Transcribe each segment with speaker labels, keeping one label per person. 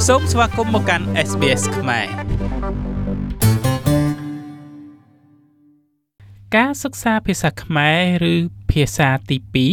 Speaker 1: សូមស្វាគមន៍មកកាន់ SBS ខ្មែរការសិក្សាភាសាខ្មែរឬភាសាទី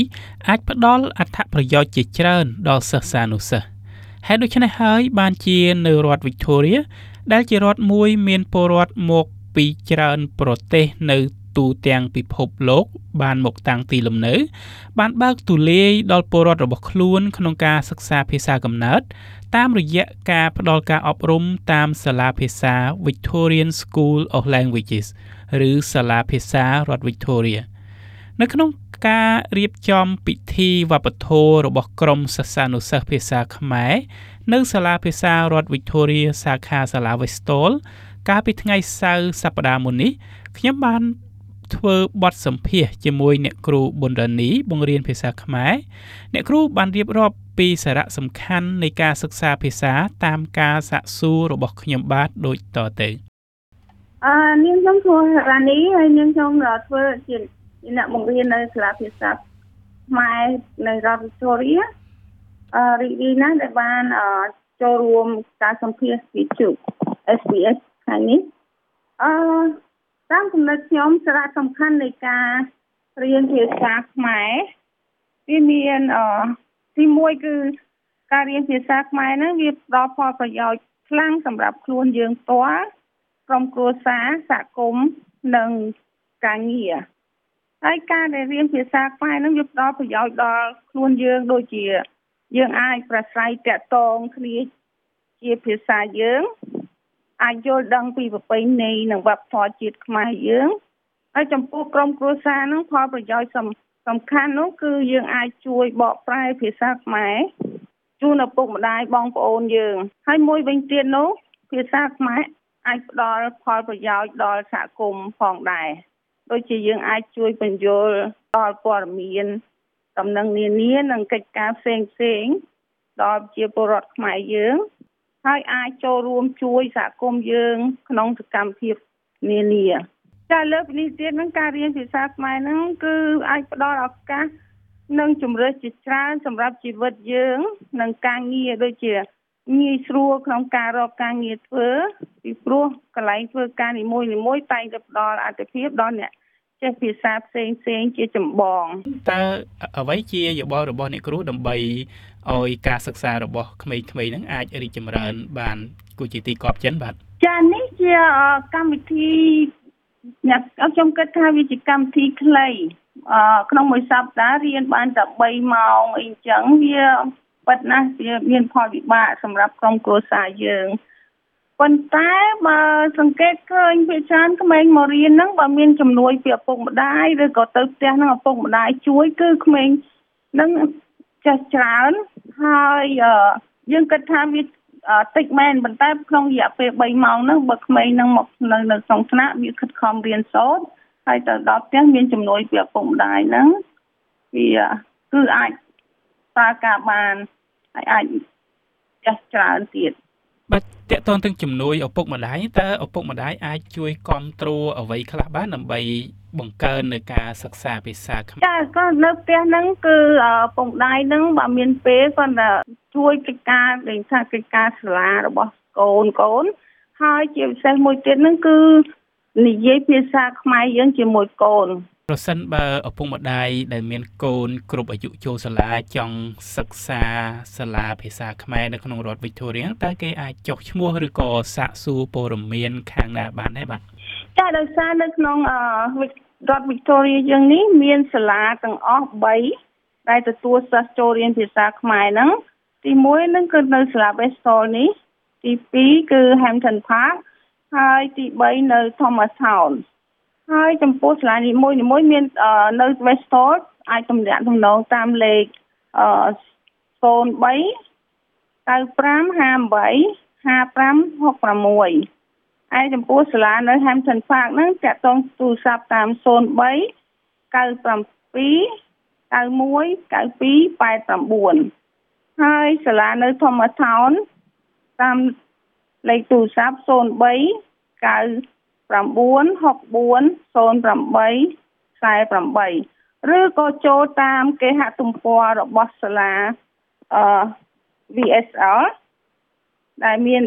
Speaker 1: 2អាចផ្ដល់អត្ថប្រយោជន៍ជាច្រើនដល់សិស្សានុសិស្សហើយដូច្នេះហើយបានជានៅរដ្ឋ Victoria ដែលជារដ្ឋមួយមានពលរដ្ឋមកពីច្រើនប្រទេសនៅទូទាំងពិភពលោកបានមកតាំងទីលំនៅបានបើកទូលាយដល់ពលរដ្ឋរបស់ខ្លួនក្នុងការសិក្សាភាសាកំណើតតាមរយៈការផ្ដល់ការអប់រំតាមសាលាភាសា Victorian School of Languages ឬសាលាភាសារដ្ឋ Victoria នៅក្នុងការរៀបចំពិធីវប្បធម៌របស់ក្រុមសិស្សានុសិស្សភាសាខ្មែរនៅសាលាភាសារដ្ឋ Victoria សាខាសាលា Westall កាលពីថ្ងៃសៅរ៍សប្តាហ៍មុននេះខ្ញុំបានធ្វើបទសម្ភាសន៍ជាមួយអ្នកគ្រូប៊ុនរ៉ានីបង្រៀនភាសាខ្មែរអ្នកគ្រូបានរៀបរាប់ពីសារៈសំខាន់នៃការសិក្សាភាសាតាមការសាកសួររបស់ខ្ញុំបាទដូចតទៅ
Speaker 2: នាងខ្ញុំគ្រូរ៉ានីហើយនាងខ្ញុំធ្វើជាអ្នកបង្រៀននៅសាលាភាសាខ្មែរនៅរដ្ឋ Victoria រីករាយណាស់ដែលបានចូលរួមការសម្ភាសន៍ពីជូ SBS ថ្ងៃនេះតាមគំនិតខ្ញុំសារៈសំខាន់នៃការរៀនភាសាខ្មែរវាមានទី1គឺការរៀនភាសាខ្មែរហ្នឹងវាផ្ដល់ផលប្រយោជន៍ខ្លាំងសម្រាប់ខ្លួនយើងផ្ទាល់ក្រុមគ្រួសារសហគមន៍និងការងារហើយការដែលរៀនភាសាខ្មែរហ្នឹងវាផ្ដល់ប្រយោជន៍ដល់ខ្លួនយើងដូចជាយើងអាចប្រស្រ័យទាក់ទងគ្នាជាភាសាយើងអាចយល់ដឹងពីប្រពៃណីនិងវប្បធម៌ជាតិខ្មែរយើងហើយចំពោះក្រុមគ្រួសារហ្នឹងផលប្រយោជន៍សំខាន់នោះគឺយើងអាចជួយបកប្រែភាសាខ្មែរជូនឪពុកម្ដាយបងប្អូនយើងហើយមួយវិញទៀតនោះភាសាខ្មែរអាចផ្ដល់ផលប្រយោជន៍ដល់សហគមន៍ផងដែរដូចជាយើងអាចជួយបញ្យល់ដល់ព័ត៌មានដំណឹងនានានិងកិច្ចការផ្សេងៗដល់ប្រជាពលរដ្ឋខ្មែរយើងហើយអាចចូលរួមជួយសហគមន៍យើងក្នុងសកម្មភាពនានាចាលើពីនេះទៀតនឹងការរៀនភាសាខ្មែរហ្នឹងគឺអាចផ្ដល់ឱកាសនិងជំរើសជាច្រើនសម្រាប់ជីវិតយើងនិងការងារដូចជាងាយស្រួលក្នុងការរកការងារធ្វើពីព្រោះកន្លែងធ្វើការនីមួយៗតែងតែផ្ដល់អាទិភាពដល់អ្នកចេះភាសាផ្សេងជាចម្បង
Speaker 1: តើអ្វីជាយោបល់របស់អ្នកគ្រូដើម្បីឲ្យការសិក្សារបស់ក្មេងៗហ្នឹងអាចរីកចម្រើនបានគួរជាទីគាប់ចិនបាទ
Speaker 2: ចានេះជាកម្មវិធីខ្ញុំគិតថាវាជាកម្មវិធីខ្លីក្នុងមួយសប្តាហ៍រៀនបានតែ3ម៉ោងអីចឹងវាពិតណាស់វាមានផលវិបាកសម្រាប់ក្រុមគ្រួសារយើងប៉ុន្តែបើសង្កេតឃើញភាគច្រើនក្មេងមករៀនហ្នឹងបើមានជំនួយពីឪពុកម្ដាយឬក៏ទៅផ្ទះហ្នឹងឪពុកម្ដាយជួយគឺក្មេងហ្នឹងចេះច្រើនហើយយើងគិតថាវាតិចមែនប៉ុន្តែក្នុងរយៈពេល3ម៉ោងហ្នឹងបើក្មេងហ្នឹងមកនៅក្នុងថ្នាក់វាខិតខំរៀនសូត្រហើយទៅដល់ផ្ទះមានជំនួយពីឪពុកម្ដាយហ្នឹងវាគឺអាចប្រើការបានហើយអាចចេះច្រើនទៀត
Speaker 1: បាទតើតើទាំងជំនួយឪពុកម្ដាយតើឪពុកម្ដាយអាចជួយគ្រប់គ្រងអ្វីខ្លះបានដើម្បីបង្កើននៅការសិក្សាភាសាខ្មែរ
Speaker 2: ចាក៏នៅផ្ទះហ្នឹងគឺឪពុកម្ដាយហ្នឹងបើមានពេលគាត់តែជួយកិច្ចការដូចថាកិច្ចការសាលារបស់កូនហើយជាពិសេសមួយទៀតហ្នឹងគឺនិយាយភាសាខ្មែរយើងជាមួយកូន
Speaker 1: ប្រសិនបើឪពុកម្ដាយដែលមានកូនគ្រប់អាយុចូលសាលាចង់សិក្សាសាលាភាសាខ្មែរនៅក្នុងរដ្ឋ Victoria តើគេអាចចុះឈ្មោះឬក៏សាកសួរព័ត៌មានខាងណាបានដែរបាទ
Speaker 2: ចាដោយសារនៅក្នុងរដ្ឋ Victoria យើងនេះមានសាលាទាំងអស់3ដែលទទួលសិស្សចូលរៀនភាសាខ្មែរហ្នឹងទី1ហ្នឹងគឺនៅសាលា Westall នេះទី2គឺ Hampton Park ហើយទី3នៅ Thomas Town ហើយចំពោះសាលានីមួយមាននៅ Westall អាចទំនាក់ទំនងតាមលេខ03 95 58 55 66ហើយចំពោះសាលានៅ Hampton Park ហ្នឹងតាក់ទងទូរស័ព្ទតាម03 97 91 92 89ហើយសាលានៅ Thomas Town តាមលេខទូរស័ព្ទ03 9640848ឬក៏ចូលតាមគេហទំព័ររបស់សាលាVSL ដែលមាន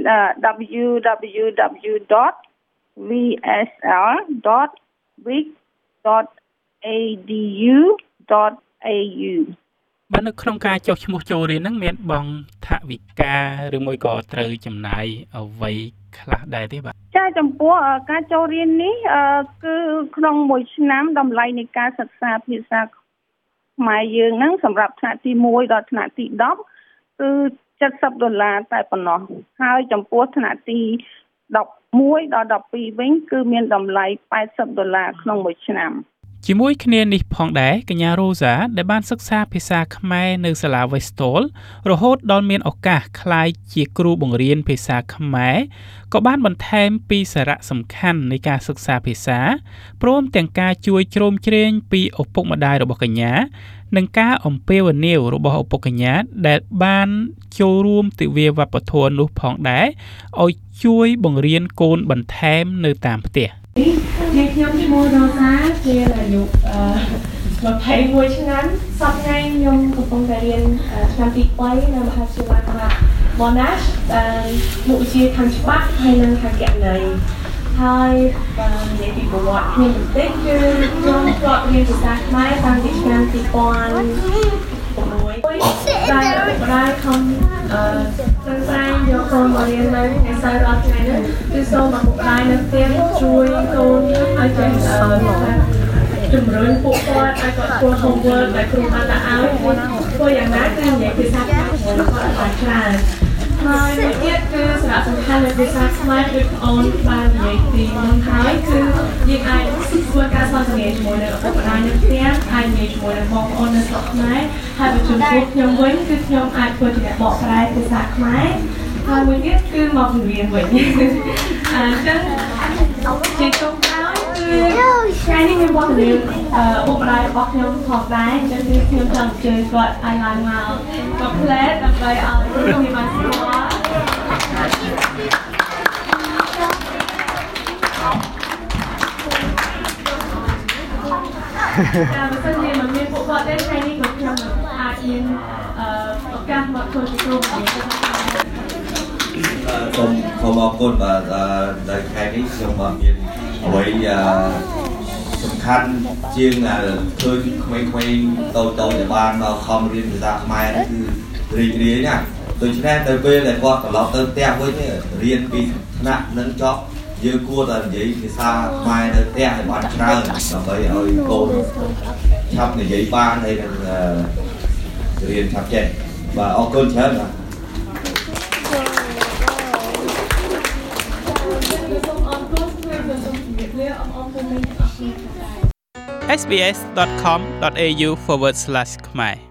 Speaker 2: www.vsl.vic.edu.au
Speaker 1: បាទនៅក្នុងការចុះឈ្មោះចូលរៀនហ្នឹងមានបង់ថវិកាឬមួយក៏ត្រូវចំណាយអ្វីខ្លះដែរទេបាទ
Speaker 2: ចាចំពោះការចូលរៀននេះគឺក្នុងមួយឆ្នាំតម្លៃនៃការសិក្សាភាសាខ្មែរយើងហ្នឹងសម្រាប់ថ្នាក់ទី1ដល់ថ្នាក់ទី10គឺ$70តែប៉ុណ្ណោះហើយចំពោះថ្នាក់ទី11ដល់12វិញគឺមានតម្លៃ$80ក្នុងមួយឆ្នាំ
Speaker 1: ជាមួយគ្នានេះផងដែរកញ្ញារ៉ូសាដែលបានសិក្សាភាសាខ្មែរនៅសាលា Westall រហូតដល់មានឱកាសក្លាយជាគ្រូបង្រៀនភាសាខ្មែរក៏បានបន្ថែមពីសារៈសំខាន់នៃការសិក្សាភាសាព្រមទាំងការជួយជ្រោមជ្រែងពីឪពុកម្ដាយរបស់កញ្ញានិងការអំពាវនាវរបស់ឪពុកកញ្ញាដែលបានចូលរួមទិវាវប្បធម៌នោះផងដែរឲ្យជួយបង្រៀនកូនបន្ថែមនៅតាមផ្ទះ
Speaker 3: ខ្ញុំឈ្មោះរ៉ូសាជាអាយុ21ឆ្នាំសប្តាហ៍ខ្ញុំកំពុងតែរៀនឆ្នាំទី3នៅមហាវិទ្យាល័យរដ្ឋ Monash មុខវិជ្ជាខាងច្បាប់ហើយនិងខាងគណនេយ្យហើយនិយាយពីប្រវត្តិខ្ញុំបន្តិចគឺខ្ញុំធ្លាប់រៀនភាសាខ្មែរតាំងពីឆ្នាំ2006តែម្ដាយខំប្រឹងប្រែងយកកូនមករៀននៅឯសាយអត់ថ្ងៃនេះគឺសូមឪពុកម្ដាយនៅផ្ទះជួយកូនឲ្យចេះជំរុញពួកគាត់ឲ្យគាត់ធ្វើ homework ដែលគ្រូបានដាក់ឲ្យធ្វើយ៉ាងណាគឺនិយាយភាសាខ្មែរគាត់បានច្រើនហើយមួយទៀតគឺសារៈសំខាន់នៃភាសាខ្មែរគឺអូនបាននិយាយពីមុនហើយគឺយើងអាចធ្វើការសន្ទនាជាមួយនឹងឪពុកម្ដាយនៅផ្ទះអាចនិយាយជាមួយនឹងបងប្អូននៅស្រុកខ្មែរហើយបើចំពោះខ្ញុំវិញគឺខ្ញុំអាចធ្វើជាអ្នកបកប្រែភាសាខ្មែរហើយមួយទៀតគឺមកបង្រៀនវិញអញ្ចឹងជាចុងក្រោយគឺថ្ងៃនេះខ្ញុំบอกទៅឪពុកម្ដាយរបស់ខ្ញុំផងដែរអញ្ចឹងគឺខ្ញុំចង់អញ្ជើញគាត់ឲ្យឡើងមកក៏ផ្លែដើម្បីឲ្យខ្ញុំបានស្គាល់តែបើសិនជាមិនមានពួកគាត់ទេថ្ងៃនេះក៏ខ្ញុំអាចមានឱកាសមកធ្វើជាគ្រូបង្រៀន
Speaker 4: សូមអរគុណបាទនៅខែនេះខ្ញុំបានមានអ្វីសំខាន់ជាងឃើញក្មេងៗតូចៗដែលបានមកខំរៀនភាសាខ្មែរគឺរីករាយណាស់ដូច្នេះទៅពេលដែលគាត់ត្រឡប់ទៅផ្ទះវិញរៀនពីថ្នាក់នឹងចប់យើងគួរតែនិយាយភាសាខ្មែរនៅផ្ទះឲ្យបានច្រើនដើម្បីឲ្យកូនឆាប់និយាយបានហើយនឹងរៀនឆាប់ចេះបាទអរគុណច្រើនបាទ
Speaker 1: sbs.com.au/khmer